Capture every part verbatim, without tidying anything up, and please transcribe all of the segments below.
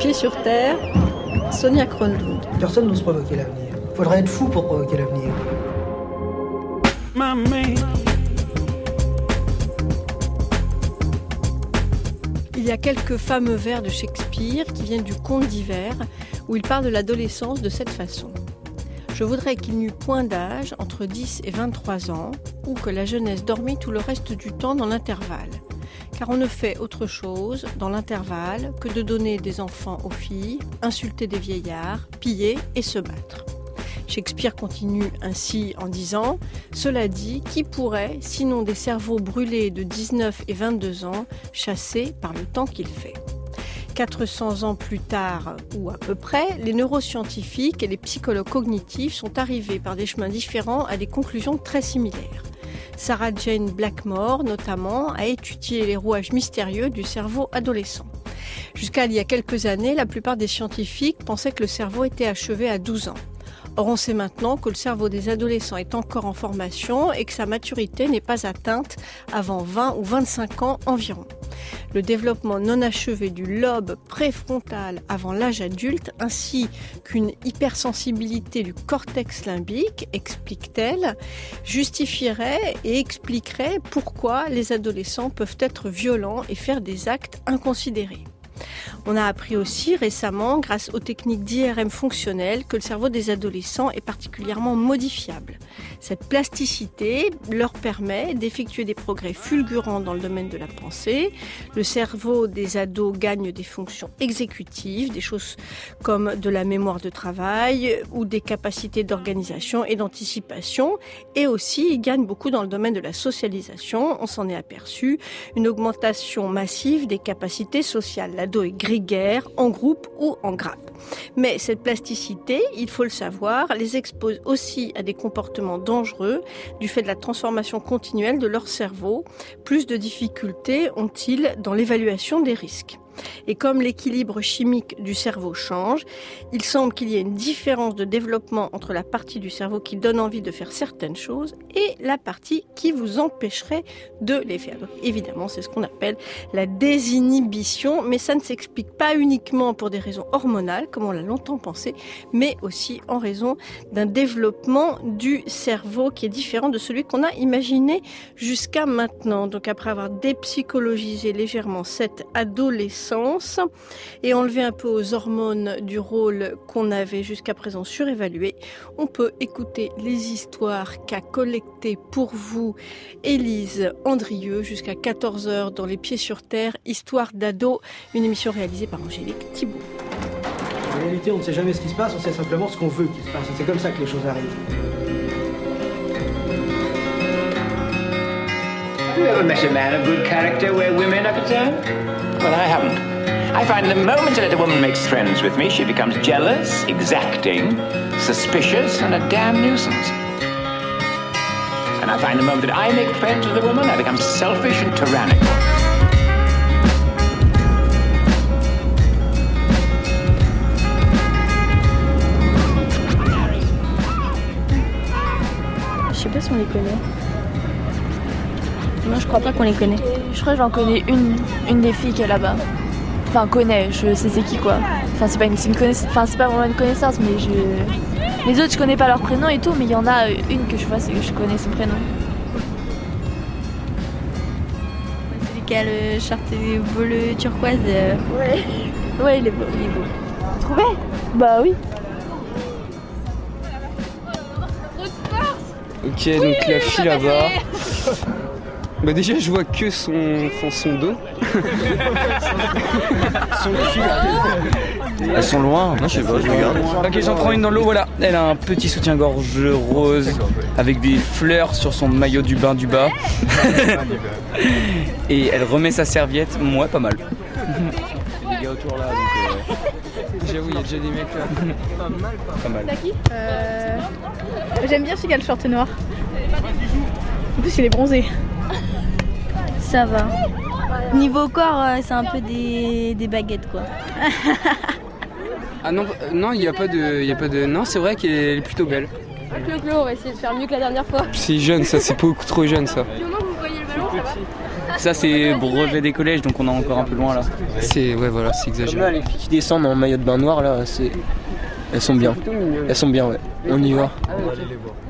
Pieds sur terre, Sonia Kronlund. Personne n'ose provoquer l'avenir. Il faudrait être fou pour provoquer l'avenir. Il y a quelques fameux vers de Shakespeare qui viennent du Conte d'hiver, où il parle de l'adolescence de cette façon. Je voudrais qu'il n'y eût point d'âge entre dix et vingt-trois ans, ou que la jeunesse dormît tout le reste du temps dans l'intervalle. Car on ne fait autre chose dans l'intervalle que de donner des enfants aux filles, insulter des vieillards, piller et se battre. Shakespeare continue ainsi en disant « Cela dit, qui pourrait, sinon des cerveaux brûlés de dix-neuf et vingt-deux ans, chassés par le temps qu'il fait ?» quatre cents ans plus tard, ou à peu près, les neuroscientifiques et les psychologues cognitifs sont arrivés par des chemins différents à des conclusions très similaires. Sarah Jane Blackmore, notamment, a étudié les rouages mystérieux du cerveau adolescent. Jusqu'à il y a quelques années, la plupart des scientifiques pensaient que le cerveau était achevé à douze ans. Or, on sait maintenant que le cerveau des adolescents est encore en formation et que sa maturité n'est pas atteinte avant vingt ou vingt-cinq ans environ. Le développement non achevé du lobe préfrontal avant l'âge adulte, ainsi qu'une hypersensibilité du cortex limbique, explique-t-elle, justifierait et expliquerait pourquoi les adolescents peuvent être violents et faire des actes inconsidérés. On a appris aussi récemment, grâce aux techniques d'I R M fonctionnelles, que le cerveau des adolescents est particulièrement modifiable. Cette plasticité leur permet d'effectuer des progrès fulgurants dans le domaine de la pensée. Le cerveau des ados gagne des fonctions exécutives, des choses comme de la mémoire de travail ou des capacités d'organisation et d'anticipation. Et aussi, il gagne beaucoup dans le domaine de la socialisation. On s'en est aperçu. Une augmentation massive des capacités sociales. L'ado est grégaire, en groupe ou en grappe. Mais cette plasticité, il faut le savoir, les expose aussi à des comportements dangereux du fait de la transformation continuelle de leur cerveau. Plus de difficultés ont-ils dans l'évaluation des risques. Et comme l'équilibre chimique du cerveau change, il semble qu'il y ait une différence de développement entre la partie du cerveau qui donne envie de faire certaines choses et la partie qui vous empêcherait de les faire. Donc évidemment, c'est ce qu'on appelle la désinhibition, mais ça ne s'explique pas uniquement pour des raisons hormonales, comme on l'a longtemps pensé, mais aussi en raison d'un développement du cerveau qui est différent de celui qu'on a imaginé jusqu'à maintenant. Donc après avoir dépsychologisé légèrement cette adolescence, et enlever un peu aux hormones du rôle qu'on avait jusqu'à présent surévalué, on peut écouter les histoires qu'a collectées pour vous Élise Andrieux jusqu'à quatorze heures dans Les Pieds sur Terre, Histoire d'ado, une émission réalisée par Angélique Thibault. En réalité, on ne sait jamais ce qui se passe, on sait simplement ce qu'on veut qu'il se passe. Et c'est comme ça que les choses arrivent. Have you ever met a man of good character where women are concerned? Well, I haven't. I find the moment that a woman makes friends with me, she becomes jealous, exacting, suspicious, and a damn nuisance. And I find the moment that I make friends with a woman, I become selfish and tyrannical. Je sais pas si on les connaît. Non, je crois pas qu'on les connaît. Je crois que j'en connais une, une des filles qui est là-bas. Enfin, connais, je sais c'est qui quoi. Enfin, c'est pas une, c'est une connaissance, enfin, c'est pas vraiment une connaissance, mais je. Les autres, je connais pas leur prénom et tout, mais il y en a une que je vois, c'est que je connais son prénom. C'est lui qui a le short bleu turquoise. Euh... Ouais. Ouais, il est beau, il est beau. Trouvé ? Bah oui. Ok, donc oui, la fille là-bas. Bah déjà je vois que son, son, son dos. Son cul. Elles sont loin, non je sais pas, je regarde. Ok, j'en prends une dans l'eau, voilà. Elle a un petit soutien-gorge rose avec des fleurs sur son maillot du bain du bas. Et elle remet sa serviette, moi pas mal. Il y a des gars autour là, donc euh... j'avoue il y a déjà des mecs là. Pas mal, pas mal. T'as qui euh... J'aime bien celui qui a le short noir. En plus il est bronzé. Ça va. Niveau corps, euh, c'est un peu des, des baguettes quoi. Ah non, euh, non, il n'y a pas de, il y a pas de, non, c'est vrai qu'elle est plutôt belle. Clo Clo, on va essayer de faire mieux que la dernière fois. C'est jeune, ça, c'est beaucoup trop jeune ça. Du moment que vous voyez le ballon, Ça c'est brevet des collèges, donc on est encore un peu loin là. C'est ouais voilà, c'est exagéré. Là, les filles qui descendent en maillot de bain noir là, c'est elles sont bien. Elles sont bien ouais. On y va. On va aller les voir.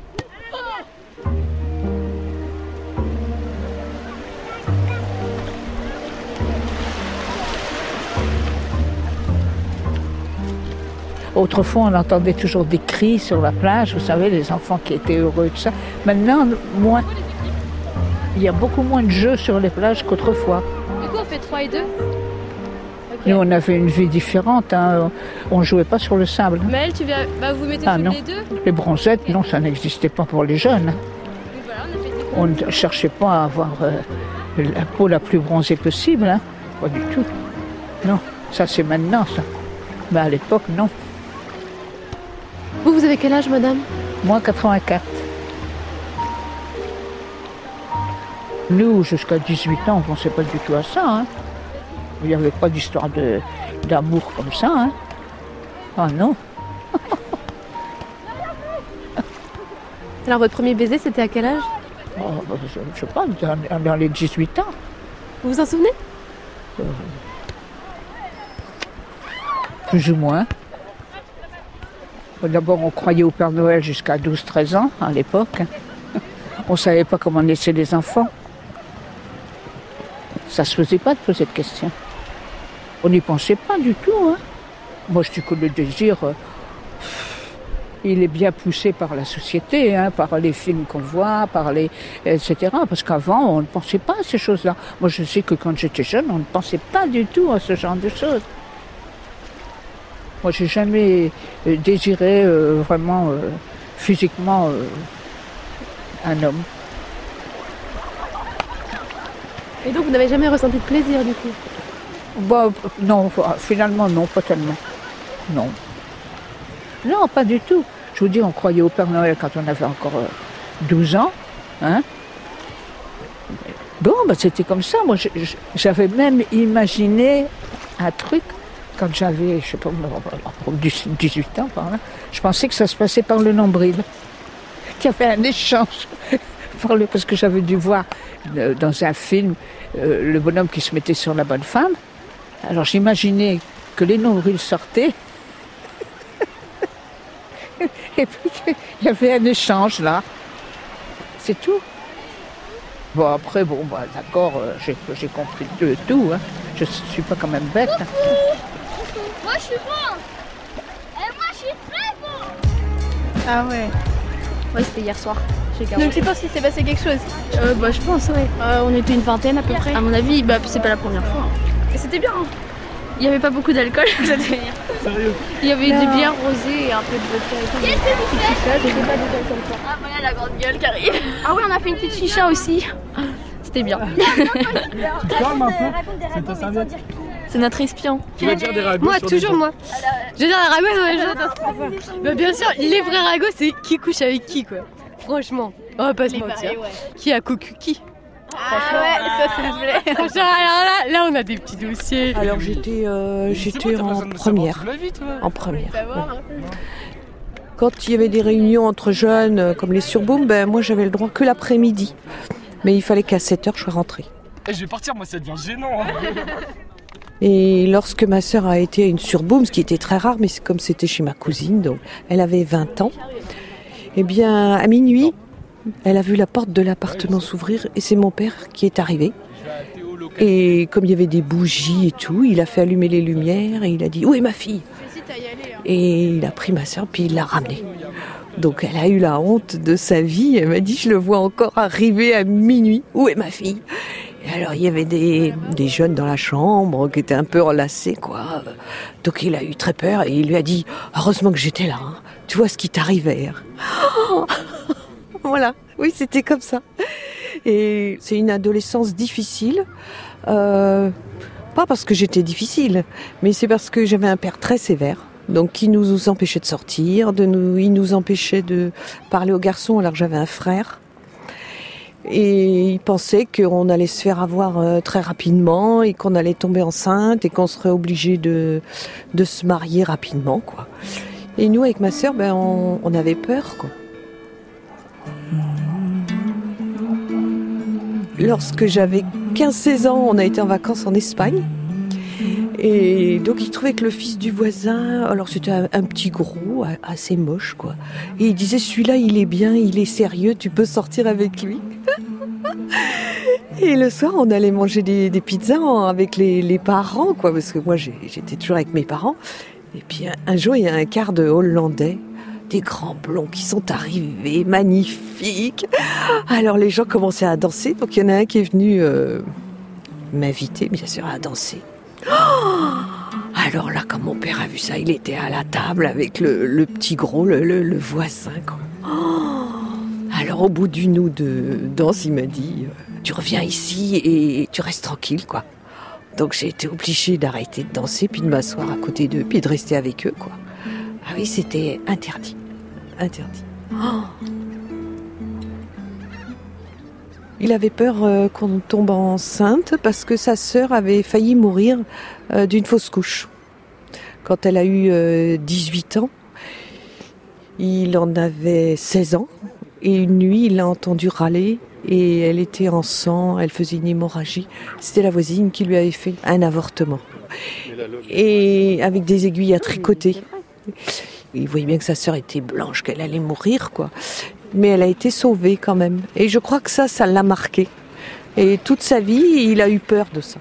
Autrefois, on entendait toujours des cris sur la plage, vous savez, les enfants qui étaient heureux, tout ça. Maintenant, moins. Il y a beaucoup moins de jeux sur les plages qu'autrefois. Du coup, on fait trois et deux. Nous, on avait une vie différente, hein. On ne jouait pas sur le sable. Maëlle, tu viens... bah, vous mettez Ah, toutes non. les deux. Les bronzettes, okay. Non, ça n'existait pas pour les jeunes. Donc voilà, on, a fait on ne cherchait pas à avoir euh, la peau la plus bronzée possible, hein. Pas du tout. Non, ça c'est maintenant, ça. Mais à l'époque, non. Vous, vous avez quel âge, madame? Moi, quatre-vingt-quatre. Nous, jusqu'à dix-huit ans, on ne pensait pas du tout à ça. Hein. Il n'y avait pas d'histoire de, d'amour comme ça. Hein. Ah non. Alors, votre premier baiser, c'était à quel âge? Oh, je ne sais pas, dans, dans les dix-huit ans. Vous vous en souvenez? euh, Plus ou moins. D'abord, on croyait au Père Noël jusqu'à douze treize ans, à l'époque. On ne savait pas comment naissaient les enfants. Ça ne se faisait pas de poser de questions. On n'y pensait pas du tout. Hein. Moi, je dis que le désir, euh, il est bien poussé par la société, hein, par les films qu'on voit, par les, et cetera. Parce qu'avant, on ne pensait pas à ces choses-là. Moi, je sais que quand j'étais jeune, on ne pensait pas du tout à ce genre de choses. Moi, j'ai jamais euh, désiré euh, vraiment euh, physiquement euh, un homme. Et donc, vous n'avez jamais ressenti de plaisir, du coup? Bon, non, finalement, non, pas tellement. Non. Non, pas du tout. Je vous dis, on croyait au Père Noël quand on avait encore euh, douze ans. Hein. Bon, bah, c'était comme ça. Moi, j'avais même imaginé un truc. Quand j'avais, je sais pas, dix-huit ans par là, je pensais que ça se passait par le nombril. Qu'il y avait un échange. Parce que j'avais dû voir dans un film euh, le bonhomme qui se mettait sur la bonne femme. Alors j'imaginais que les nombrils sortaient. Et puis il y avait un échange là. C'est tout. Bon après, bon, bah, d'accord, euh, j'ai, j'ai compris de tout. Hein. Je ne suis pas quand même bête. Hein. Moi je suis bon. Et moi je suis très bon. Ah ouais. Ouais, c'était hier soir. Donc tu penses qu'il s'est passé quelque chose? euh, Bah je pense, ouais. Euh, on était une vingtaine à peu près. À mon avis, bah c'est pas la première fois. Et c'était bien. Il n'y avait pas beaucoup d'alcool. Sérieux? Il y avait non. Des bières rosées et un peu de vodka. Qu'est-ce que vous faites? C'était pas des comme ça. Ah voilà la grande gueule qui arrive. Ah ouais, on a fait une petite chicha aussi. C'était bien. Tu parles un peu? C'est ta serviette? C'est notre espion. Tu vas dire des ragots? Moi, sur toujours des moi. Je vais dire des ragots, ouais, j'adore. Bah bien sûr, les vrais ragots, c'est qui couche avec qui, quoi. Franchement, on va pas se mentir. Ouais. Qui a cocu qui? Ah ouais, ça, ça me plaît. Franchement, alors là, là, on a des petits dossiers. Alors j'étais, euh, j'étais bon, en première. Vie, en première. Ouais. Quand il y avait des réunions entre jeunes, euh, comme les surbooms, ben moi j'avais le droit que l'après-midi. Mais il fallait qu'à sept heures je sois rentrée. Et je vais partir, moi ça devient gênant. Hein. Et lorsque ma sœur a été à une surboom, ce qui était très rare, mais comme c'était chez ma cousine, donc elle avait vingt ans, eh bien à minuit, elle a vu la porte de l'appartement s'ouvrir et c'est mon père qui est arrivé. Et comme il y avait des bougies et tout, il a fait allumer les lumières et il a dit « Où est ma fille ?» Et il a pris ma sœur puis il l'a ramenée. Donc elle a eu la honte de sa vie. Elle m'a dit « Je le vois encore arriver à minuit. Où est ma fille ?» Et alors il y avait des, des jeunes dans la chambre qui étaient un peu relâchés, quoi. Donc il a eu très peur et il lui a dit « Heureusement que j'étais là. Hein. Tu vois ce qui t'arrivait. Hein. » Voilà, oui, c'était comme ça. Et c'est une adolescence difficile. Euh, pas parce que j'étais difficile, mais c'est parce que j'avais un père très sévère. Donc, qui nous empêchait de sortir, de nous, il nous empêchait de parler aux garçons alors que j'avais un frère. Et il pensait qu'on allait se faire avoir euh, très rapidement et qu'on allait tomber enceinte et qu'on serait obligé de, de se marier rapidement, quoi. Et nous, avec ma sœur, ben, on, on avait peur, quoi. lorsque j'avais quinze seize ans, on a été en vacances en Espagne. Et donc il trouvait que le fils du voisin, alors c'était un, un petit gros, assez moche quoi. Et il disait celui-là il est bien, il est sérieux, tu peux sortir avec lui. Et le soir on allait manger des, des pizzas avec les, les parents quoi, parce que moi j'ai, j'étais toujours avec mes parents. Et puis un, un jour il y a un quart de Hollandais, des grands blonds qui sont arrivés, magnifiques. Alors les gens commençaient à danser, donc il y en a un qui est venu euh, m'inviter bien sûr à danser. Oh, alors là, quand mon père a vu ça, il était à la table avec le, le petit gros, le, le, le voisin. Quoi. Oh, alors au bout d'une ou deux danses, il m'a dit « Tu reviens ici et tu restes tranquille, quoi. » Donc j'ai été obligée d'arrêter de danser, puis de m'asseoir à côté d'eux, puis de rester avec eux, quoi. Ah oui, c'était interdit. Interdit. Oh. Il avait peur euh, qu'on tombe enceinte parce que sa sœur avait failli mourir euh, d'une fausse couche. Quand elle a eu euh, dix-huit ans, il en avait seize ans. Et une nuit, il l'a entendu râler et elle était en sang, elle faisait une hémorragie. C'était la voisine qui lui avait fait un avortement. Et avec des aiguilles à tricoter. Il voyait bien que sa sœur était blanche, qu'elle allait mourir, quoi. Mais elle a été sauvée quand même. Et je crois que ça, ça l'a marqué. Et toute sa vie, il a eu peur de ça.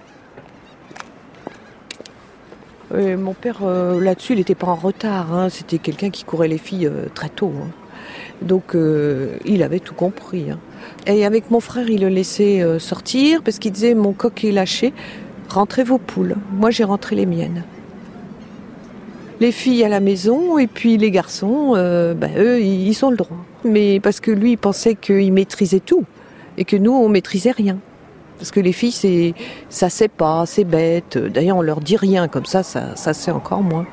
Et mon père, euh, là-dessus, il n'était pas en retard. Hein. C'était quelqu'un qui courait les filles euh, très tôt. Hein. Donc, euh, il avait tout compris. Hein. Et avec mon frère, il le laissait euh, sortir parce qu'il disait, mon coq est lâché, rentrez vos poules. Moi, j'ai rentré les miennes. Les filles à la maison et puis les garçons, euh, ben, eux, ils ont le droit. Mais parce que lui, il pensait qu'il maîtrisait tout et que nous, on maîtrisait rien. Parce que les filles, c'est, ça sait pas, c'est bête. D'ailleurs, on leur dit rien, comme ça, ça, ça sait encore moins.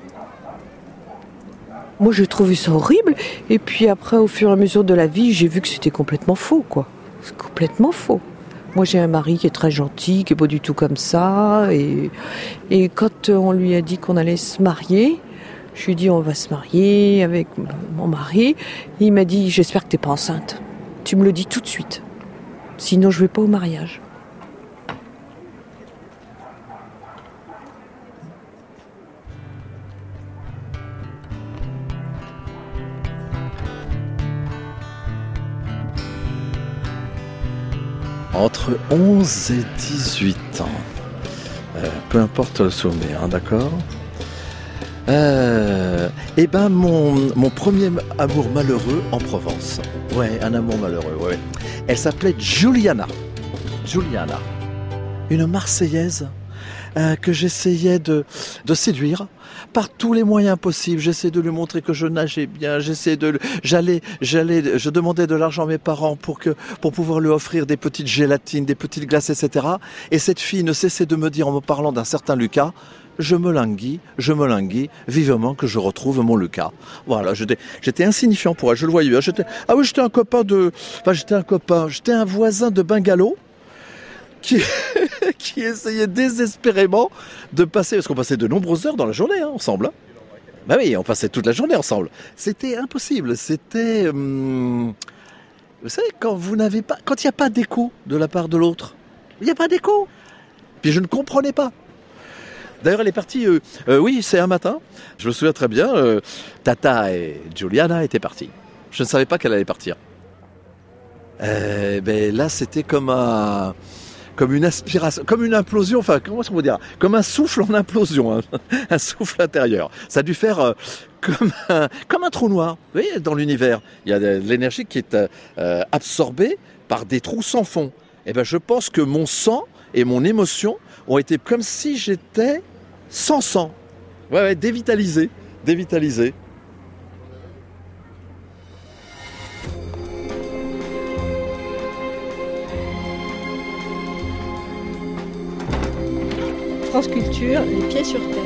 Moi, j'ai trouvé ça horrible. Et puis après, au fur et à mesure de la vie, j'ai vu que c'était complètement faux, quoi. C'est complètement faux. Moi, j'ai un mari qui est très gentil, qui est pas du tout comme ça. Et, et quand on lui a dit qu'on allait se marier, je lui ai dit on va se marier avec mon mari. Il m'a dit j'espère que t'es pas enceinte. Tu me le dis tout de suite. Sinon, je vais pas au mariage. Entre onze et dix-huit ans, euh, peu importe le souvenir, hein, d'accord euh, Eh ben, mon, mon premier amour malheureux en Provence. Ouais, un amour malheureux, ouais. Elle s'appelait Juliana. Juliana. Une Marseillaise euh, que j'essayais de, de séduire par tous les moyens possibles. J'essayais de lui montrer que je nageais bien. J'essayais de, j'allais, j'allais, je demandais de l'argent à mes parents pour que, pour pouvoir lui offrir des petites gélatines, des petites glaces, et cetera. Et cette fille ne cessait de me dire en me parlant d'un certain Lucas, je me languis, je me languis, vivement que je retrouve mon Lucas. Voilà, j'étais, j'étais insignifiant pour elle. Je le voyais bien. J'étais, ah oui, j'étais un copain de, enfin, j'étais un copain, j'étais un voisin de bungalow. Qui, qui essayait désespérément de passer, parce qu'on passait de nombreuses heures dans la journée hein, ensemble. Hein. Ben oui, on passait toute la journée ensemble. C'était impossible. C'était, hum, vous savez, quand vous n'avez pas, quand il n'y a pas d'écho de la part de l'autre, il n'y a pas d'écho. Puis je ne comprenais pas. D'ailleurs, elle est partie. Euh, euh, oui, c'est un matin. Je me souviens très bien. Euh, Tata et Juliana étaient parties. Je ne savais pas qu'elle allait partir. Euh, ben là, c'était comme un. Comme une aspiration, comme une implosion, enfin, comment est-ce qu'on peut dire ? Comme un souffle en implosion, hein, un souffle intérieur. Ça a dû faire euh, comme, un, comme un trou noir, vous voyez, dans l'univers. Il y a de l'énergie qui est euh, absorbée par des trous sans fond. Et ben, je pense que mon sang et mon émotion ont été comme si j'étais sans sang. Ouais, ouais, dévitalisé, dévitalisé. France Culture, les pieds sur terre.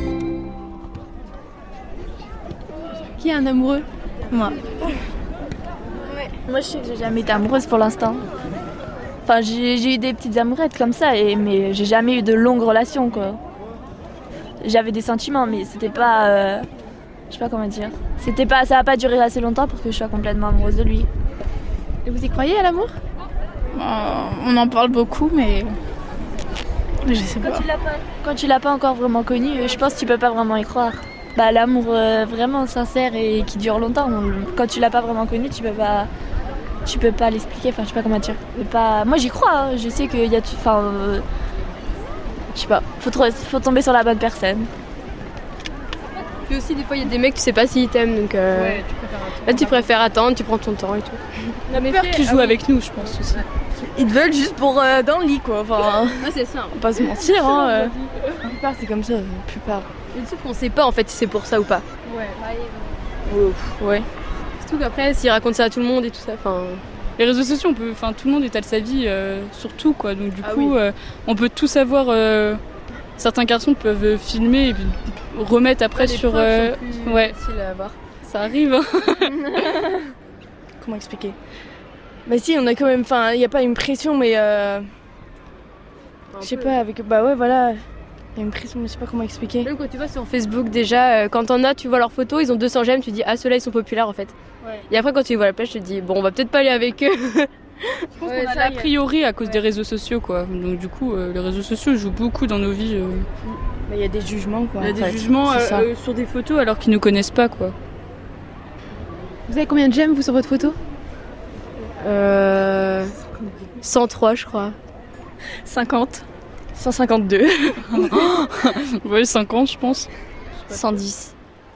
Qui est un amoureux ? Moi. Ouais. Moi, je sais que j'ai jamais été amoureuse pour l'instant. Enfin, j'ai, j'ai eu des petites amourettes comme ça, et, mais j'ai jamais eu de longues relations, quoi. J'avais des sentiments, mais c'était pas... Euh, je sais pas comment dire. C'était pas, ça a pas duré assez longtemps pour que je sois complètement amoureuse de lui. Et vous y croyez à l'amour ? bah, on en parle beaucoup, mais je sais pas. Quand tu l'as pas, quand tu l'as pas encore vraiment connu, je pense que tu peux pas vraiment y croire. Bah, l'amour euh, vraiment sincère et qui dure longtemps, on, quand tu l'as pas vraiment connu, tu peux pas, tu peux pas l'expliquer. Enfin, je sais pas comment dire. Pas... Moi, j'y crois. Hein. Je sais qu'il y a, enfin, euh, je sais pas. Faut, trop, faut tomber sur la bonne personne. Puis aussi, des fois, il y a des mecs, tu sais pas s'ils t'aiment, donc euh, ouais, tu préfères attendre. Là, tu préfères attendre, tu prends ton temps et tout. On a peur qu'ils jouent avec nous, je pense aussi. Ils te veulent juste pour euh, dans le lit, quoi. Enfin, ouais, c'est ça. On va pas se mentir, hein. Euh. La plupart, c'est comme ça, la plupart. Mais sauf qu'on sait pas en fait si c'est pour ça ou pas. Ouais. Ouf, ouais. Surtout qu'après, s'ils racontent ça à tout le monde et tout ça, enfin. Les réseaux sociaux, on peut, enfin, tout le monde étale sa vie euh, sur tout, quoi. Donc du ah, coup, oui. euh, on peut tout savoir. Euh, certains garçons peuvent filmer et puis remettre après ouais, sur. Euh, ouais. À voir. Ça arrive. Hein. Comment expliquer? Bah si, on a quand même, enfin, il y a pas une pression, mais euh, je sais pas, avec, bah ouais, voilà. Il y a une pression, mais je sais pas comment expliquer. Même quand tu vois sur Facebook déjà, euh, quand t'en as, tu vois leurs photos, ils ont deux cents j'aime, tu dis ah ceux-là ils sont populaires en fait. Ouais. Et après quand tu les vois à la plage, tu te dis bon on va peut-être pas aller avec eux. Je pense ouais, qu'on a l'a priori à cause ouais. des réseaux sociaux quoi. Donc du coup euh, les réseaux sociaux jouent beaucoup dans nos vies. Il euh... y a des jugements quoi. Il y a des fait. jugements euh, euh, sur des photos alors qu'ils nous connaissent pas quoi. Vous avez combien de j'aime vous sur votre photo? Euh... cent trois je crois. cinquante. cent cinquante-deux. Ouais, cinquante, je pense. cent dix.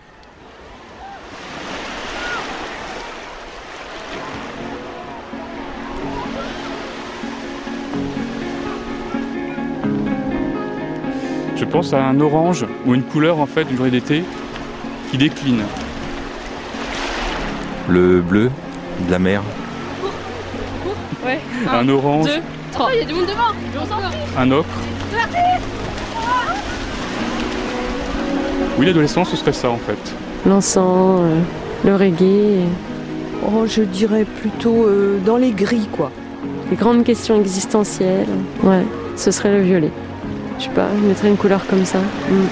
Je pense à un orange ou une couleur en fait d'une journée d'été qui décline. Le bleu de la mer. Ouais. Un, un orange. Deux, trois. Il y a du monde devant. Un ocre. Oui, l'adolescence, ce serait ça en fait. L'encens, euh, le reggae. Oh, je dirais plutôt euh, dans les gris, quoi. Les grandes questions existentielles. Ouais, ce serait le violet. Je sais pas, je mettrais une couleur comme ça. Mm.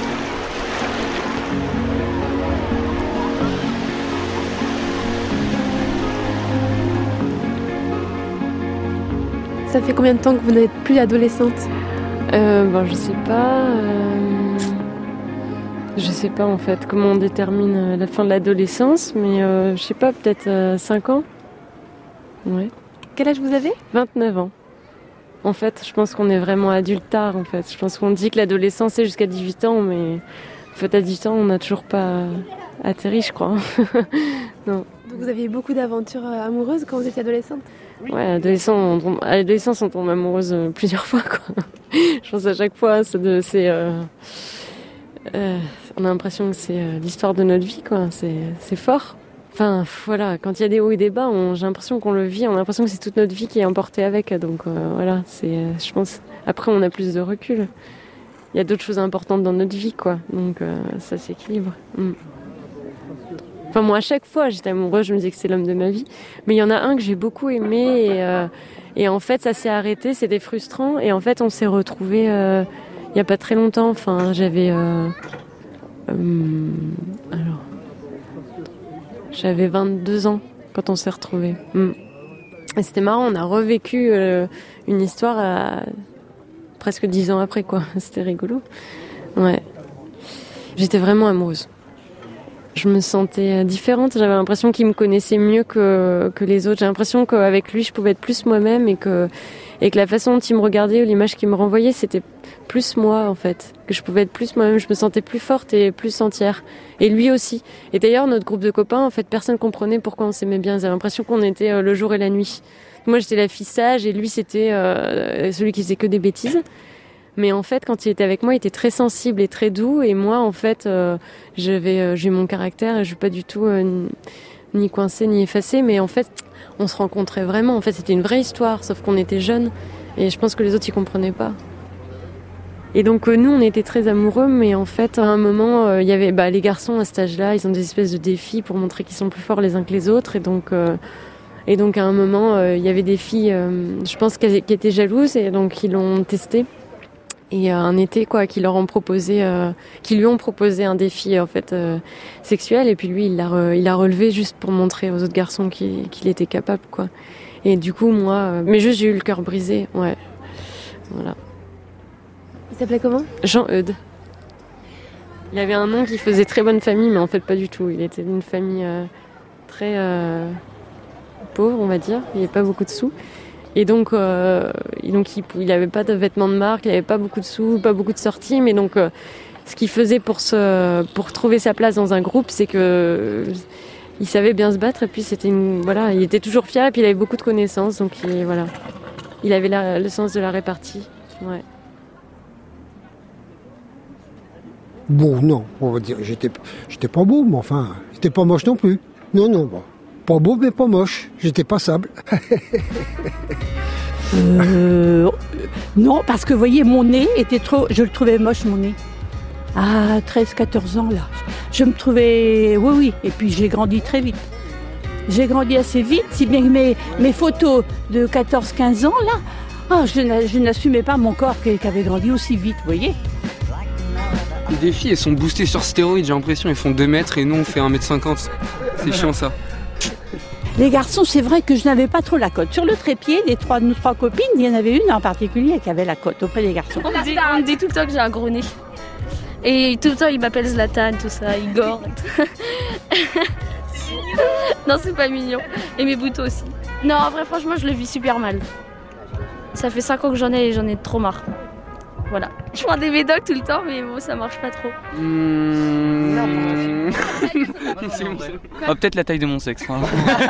Ça fait combien de temps que vous n'êtes plus adolescente? euh, ben, Je sais pas. Euh... Je sais pas en fait comment on détermine la fin de l'adolescence, mais euh, je sais pas, peut-être euh, cinq ans. Ouais. Quel âge vous avez? vingt-neuf ans. En fait, je pense qu'on est vraiment adulte tard en fait. Je pense qu'on dit que l'adolescence c'est jusqu'à dix-huit ans, mais en fait à dix-huit ans on n'a toujours pas atterri, je crois. Non. Donc vous aviez beaucoup d'aventures amoureuses quand vous étiez adolescente? Ouais, à l'adolescence, on tombe, à l'adolescence, on tombe amoureuse plusieurs fois, quoi. Je pense à chaque fois, c'est, de, c'est euh, euh, on a l'impression que c'est euh, l'histoire de notre vie, quoi. C'est, c'est fort. Enfin, voilà, quand il y a des hauts et des bas, on, j'ai l'impression qu'on le vit, on a l'impression que c'est toute notre vie qui est emportée avec. Donc euh, voilà, c'est, euh, je pense. Après, on a plus de recul. Il y a d'autres choses importantes dans notre vie, quoi. Donc euh, ça s'équilibre. Mm. Enfin, moi, à chaque fois, j'étais amoureuse, je me disais que c'est l'homme de ma vie. Mais il y en a un que j'ai beaucoup aimé et, euh, et en fait, ça s'est arrêté, c'était frustrant. Et en fait, on s'est retrouvés euh, il n'y a pas très longtemps. Enfin, j'avais... Euh, euh, alors... J'avais vingt-deux ans quand on s'est retrouvés. Mm. Et c'était marrant, on a revécu euh, une histoire à... presque dix ans après, quoi. C'était rigolo. Ouais. J'étais vraiment amoureuse. Je me sentais différente, j'avais l'impression qu'il me connaissait mieux que, que les autres. J'ai l'impression qu'avec lui, je pouvais être plus moi-même et que, et que la façon dont il me regardait ou l'image qu'il me renvoyait, c'était plus moi, en fait. Que je pouvais être plus moi-même, je me sentais plus forte et plus entière. Et lui aussi. Et d'ailleurs, notre groupe de copains, en fait, personne comprenait pourquoi on s'aimait bien. J'avais l'impression qu'on était le jour et la nuit. Moi, j'étais la fille sage et lui, c'était euh, celui qui faisait que des bêtises. Mais en fait, quand il était avec moi, il était très sensible et très doux. Et moi, en fait, euh, j'avais, euh, j'ai mon caractère et je suis pas du tout euh, ni coincée ni effacée. Mais en fait, on se rencontrait vraiment. En fait, c'était une vraie histoire, sauf qu'on était jeunes. Et je pense que les autres, ils comprenaient pas. Et donc, euh, nous, on était très amoureux. Mais en fait, à un moment, euh, il y avait bah, les garçons à cet âge-là, ils ont des espèces de défis pour montrer qu'ils sont plus forts les uns que les autres. Et donc... Euh, et donc, à un moment, euh, il y avait des filles, euh, je pense, qui étaient jalouses. Et donc, ils l'ont testé. Et euh, un été, quoi, qui leur ont proposé, euh, qui lui ont proposé un défi en fait euh, sexuel. Et puis lui, il l'a, re, il l'a relevé juste pour montrer aux autres garçons qu'il, qu'il était capable, quoi. Et du coup, moi, euh, mais juste j'ai eu le cœur brisé, ouais. Voilà. Il s'appelait comment ? Jean-Eudes. Il avait un nom qui faisait très bonne famille, mais en fait pas du tout. Il était d'une famille euh, très euh, pauvre, on va dire. Il n'y avait pas beaucoup de sous. Et donc, euh, donc il n'avait pas de vêtements de marque, il n'avait pas beaucoup de sous, pas beaucoup de sorties. Mais donc, euh, ce qu'il faisait pour, se, pour trouver sa place dans un groupe, c'est que euh, il savait bien se battre. Et puis, c'était une, voilà, il était toujours fier et puis il avait beaucoup de connaissances. Donc, il, voilà, il avait la, le sens de la répartie. Ouais. Bon, non, on va dire, j'étais, j'étais pas beau, mais enfin, j'étais pas moche non plus. Non, non, bon. Pas beau, mais pas moche. J'étais passable. euh, non, parce que, vous voyez, mon nez était trop... Je le trouvais moche, mon nez. À treize quatorze ans, là. Je me trouvais... Oui, oui. Et puis, j'ai grandi très vite. J'ai grandi assez vite, si bien que mes, mes photos de quatorze quinze ans, là, oh, je, je n'assumais pas mon corps qui, qui avait grandi aussi vite, vous voyez. Les filles, elles sont boostées sur stéroïdes, j'ai l'impression. Elles font deux mètres et nous, on fait un mètre cinquante. C'est chiant, ça. Les garçons, c'est vrai que je n'avais pas trop la cote. Sur le trépied, des trois, nos trois copines, il y en avait une en particulier qui avait la cote auprès des garçons. On me dit, on me dit tout le temps que j'ai un gros nez. Et tout le temps, ils m'appellent Zlatan, tout ça, Igor. Non, c'est pas mignon. Et mes boutons aussi. Non, en vrai, franchement, je le vis super mal. Ça fait cinq ans que j'en ai et j'en ai trop marre. Voilà. Je prends des médocs tout le temps, mais bon, ça marche pas trop. Mmh... ah, peut-être la taille de mon sexe. Hein.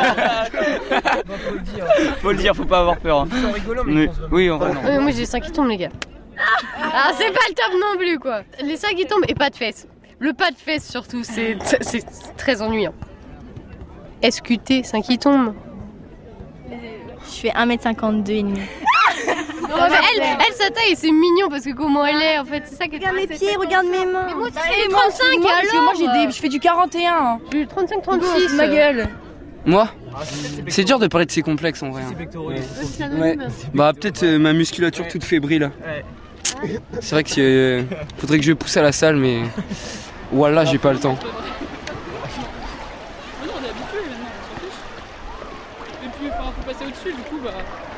Faut le dire, faut pas avoir peur. Hein. C'est rigolo, mais, mais oui, en vrai, non. Euh, moi, j'ai les seins qui tombent, les gars. Ah, c'est pas le top non plus, quoi. Les seins qui tombent et pas de fesses. Le pas de fesses, surtout, c'est, c'est très ennuyant. S Q T, seins qui tombent. Je fais un mètre cinquante-deux et demi. Non, mais elle, elle, sa taille, c'est mignon parce que comment elle est, en fait, c'est ça qui est. Regarde mes pieds, regarde mes mains. Mais moi aussi, j'ai trente-cinq, moi, alors. Parce que moi, j'ai des, je fais du quarante et un. J'ai trente-cinq trente-six. Ma gueule. Moi, c'est dur de parler de ses complexes en vrai. Hein. Ouais. Bah peut-être euh, ma musculature toute fébrile. C'est vrai qu'il euh, faudrait que je pousse à la salle, mais voilà, j'ai pas le temps. Et puis, enfin, faut passer au-dessus, du coup, bah.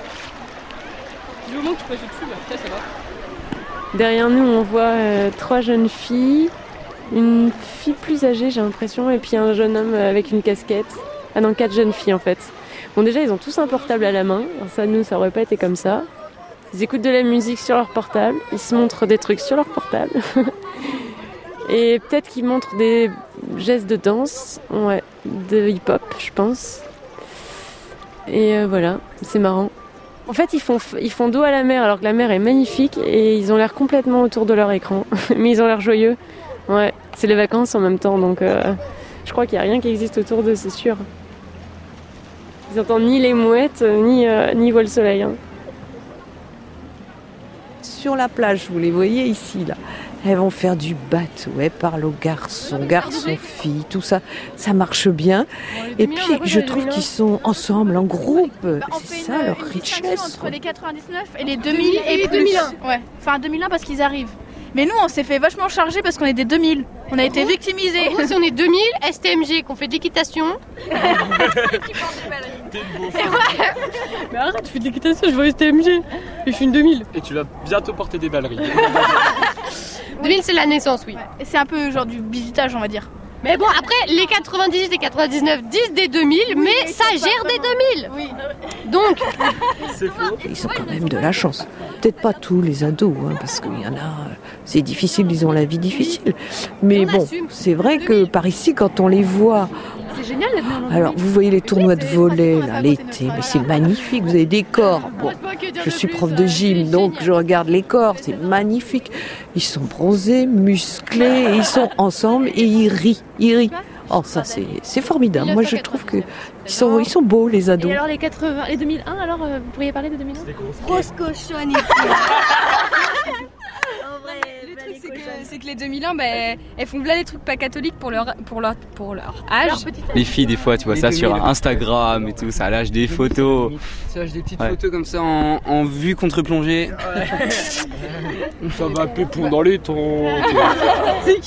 Du moment que tu passes au-dessus, bah, après, ça va. Derrière nous, on voit euh, trois jeunes filles, une fille plus âgée, j'ai l'impression, et puis un jeune homme avec une casquette. Ah non, quatre jeunes filles, en fait. Bon, déjà, ils ont tous un portable à la main. Alors ça, nous, ça aurait pas été comme ça. Ils écoutent de la musique sur leur portable. Ils se montrent des trucs sur leur portable. Et peut-être qu'ils montrent des gestes de danse, ouais, de hip-hop, je pense. Et euh, voilà, c'est marrant. En fait, ils font, ils font dos à la mer alors que la mer est magnifique et ils ont l'air complètement autour de leur écran. Mais ils ont l'air joyeux. Ouais, c'est les vacances en même temps, donc euh, je crois qu'il n'y a rien qui existe autour d'eux, c'est sûr. Ils n'entendent ni les mouettes, ni, euh, ni voient le soleil. Hein. Sur la plage, vous les voyez ici, là. Elles vont faire du bateau, elles parlent aux garçons, garçons, filles, tout ça, ça marche bien. Et puis, je trouve qu'ils sont ensemble, en groupe. C'est ça leur richesse. Entre les quatre-vingt-dix-neuf et les deux mille et, et plus. deux mille un. Ouais, enfin deux mille un parce qu'ils arrivent. Mais nous, on s'est fait vachement charger parce qu'on est des deux mille. On a été gros, victimisés. En gros, si on est deux mille, S T M G, qu'on fait de l'équitation. Mais arrête, tu fais de l'équitation, je vois S T M G. Et je suis une deux mille. Et tu vas bientôt porter des ballerines. deux mille, c'est la naissance, oui. Et c'est un peu genre du bisutage, on va dire. Mais bon, après, les quatre-vingt-dix-huit et quatre-vingt-dix-neuf disent des deux mille, oui, mais ça gère des deux mille. Oui. Donc, c'est faux. Ils ont quand même de la chance. Peut-être pas tous les ados, hein, parce qu'il y en a, c'est difficile, ils ont la vie difficile. Mais bon, c'est vrai que par ici, quand on les voit... C'est génial d'être dans Alors, vous voyez les tournois de volley, là, l'été, mais c'est magnifique, vous avez des corps. Bon, je suis prof de gym, donc je regarde les corps, c'est magnifique. Ils sont bronzés, musclés, et ils sont ensemble et ils rient, ils rient. Oh, ça, c'est, c'est formidable. Moi, je trouve que ils sont, ils sont beaux, les ados. Et alors, les quatre-vingts, les deux mille un, alors, vous pourriez parler de deux mille un ? Grosse cochonnerie. Le truc, c'est que, c'est que les deux mille un, bah, elles font là des trucs pas catholiques pour leur, pour leur, pour leur âge. Les filles, des fois, tu vois ça sur Instagram et tout, ça lâche des photos. Ça lâche des petites ouais. photos comme ça en, en vue contre-plongée. Ouais. Ça va pépon dans les tons. C'est qui, c'est qui ?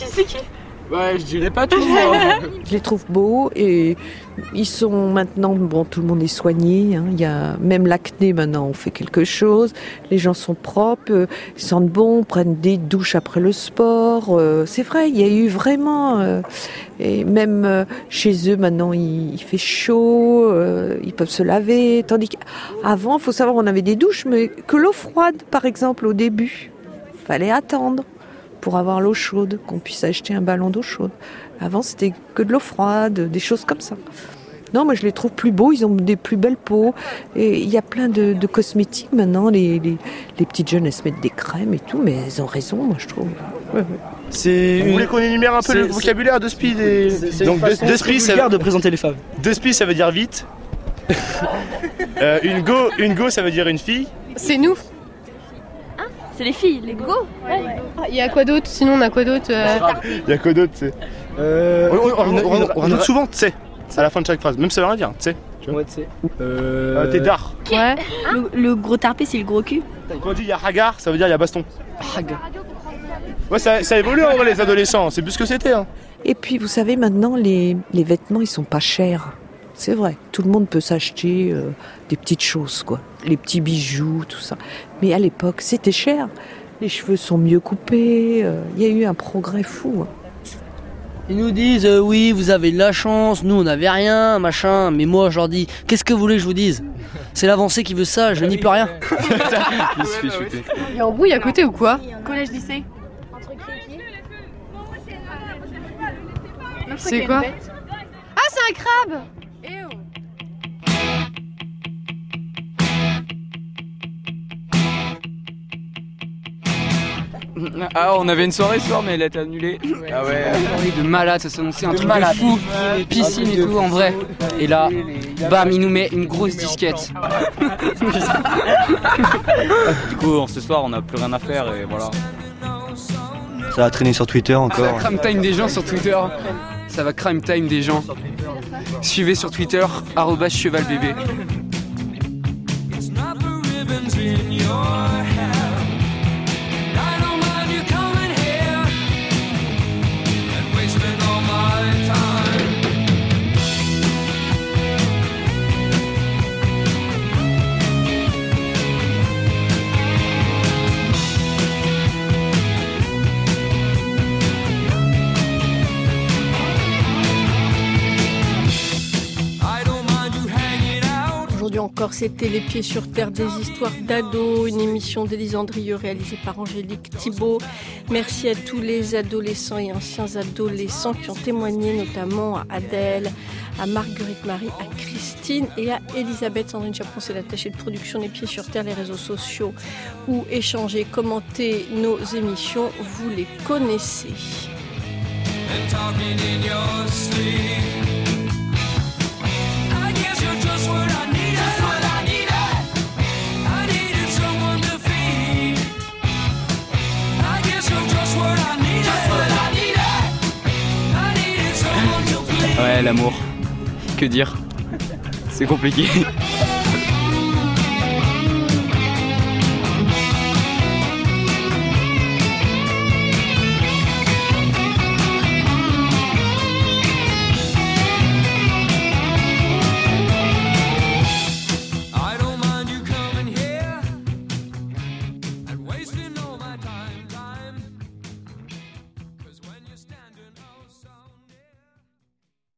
Ouais, je dirais pas tout. Je les trouve beaux et ils sont maintenant, bon, tout le monde est soigné, hein. Il y a même l'acné maintenant, on fait quelque chose. Les gens sont propres, euh, ils sentent bon, prennent des douches après le sport. Euh, c'est vrai, il y a eu vraiment, euh, et même euh, chez eux maintenant, il, il fait chaud, euh, ils peuvent se laver. Tandis qu'avant, il faut savoir, on avait des douches, mais que l'eau froide, par exemple, au début, fallait attendre pour avoir l'eau chaude, qu'on puisse acheter un ballon d'eau chaude. Avant, c'était que de l'eau froide, des choses comme ça. Non, moi, je les trouve plus beaux, ils ont des plus belles peaux. Et il y a plein de, de cosmétiques maintenant. Les, les, les petites jeunes, elles se mettent des crèmes et tout, mais elles ont raison, moi, je trouve. Ouais, ouais. C'est Vous une... voulez qu'on énumère un peu le vocabulaire de Spi des... C'est, c'est Donc, de, de Spi, ça veut... de présenter les femmes. De Spi, ça veut dire vite. euh, une go, une go, ça veut dire une fille. C'est nous. C'est les filles, les go. Ouais. Il y a quoi d'autre? Sinon, on a quoi d'autre euh... Il y a quoi d'autre, tu sais euh... On, on, on, on, on rajoute souvent, tu sais, à la fin de chaque phrase. Même ça veut rien dire, tu sais. Ouais, tu sais. Euh... euh, T'es d'art. Ouais. Le, le gros tarpé, c'est le gros cul. Quand on dit il y a hagar, ça veut dire il y a baston. Hagar. Ouais, ça, ça évolue en vrai, les adolescents. C'est plus ce que c'était. Hein. Et puis, vous savez, maintenant, les, les vêtements, ils sont pas chers. C'est vrai, tout le monde peut s'acheter euh, des petites choses, quoi. Les petits bijoux, tout ça. Mais à l'époque, c'était cher. Les cheveux sont mieux coupés. Il euh, y a eu un progrès fou. Hein. Ils nous disent euh, oui, vous avez de la chance, nous on n'avait rien, machin. Mais moi, je leur dis, qu'est-ce que vous voulez que je vous dise? C'est l'avancée qui veut ça, je n'y peux rien. Il se fait chuter. Il y a un brouille à côté ou quoi? Collège lycée. C'est quoi? Ah, c'est un crabe. Ah, on avait une soirée ce soir, mais elle a été annulée. Ouais. Ah ouais. Une soirée de malade, ça s'annonçait un de truc malade. de fou, ouais, piscine et tout, en vrai. Et là, bam, il nous met une grosse disquette. Du coup, ce soir, on n'a plus rien à faire et voilà. Ça va traîner sur Twitter encore. Ça va crime time des gens sur Twitter. Ça va crime time des gens. Suivez sur Twitter, arobase chevalbébé. Aujourd'hui encore, c'était Les Pieds sur Terre, des histoires d'ados, une émission d'Élise Andrieux réalisée par Angélique Thibault. Merci à tous les adolescents et anciens adolescents qui ont témoigné, notamment à Adèle, à Marguerite Marie, à Christine et à Elisabeth. Sandrine Chaperon, c'est l'attachée de production des Pieds sur Terre, les réseaux sociaux où échanger, commenter nos émissions, vous les connaissez. Ouais, l'amour. Que dire? C'est compliqué.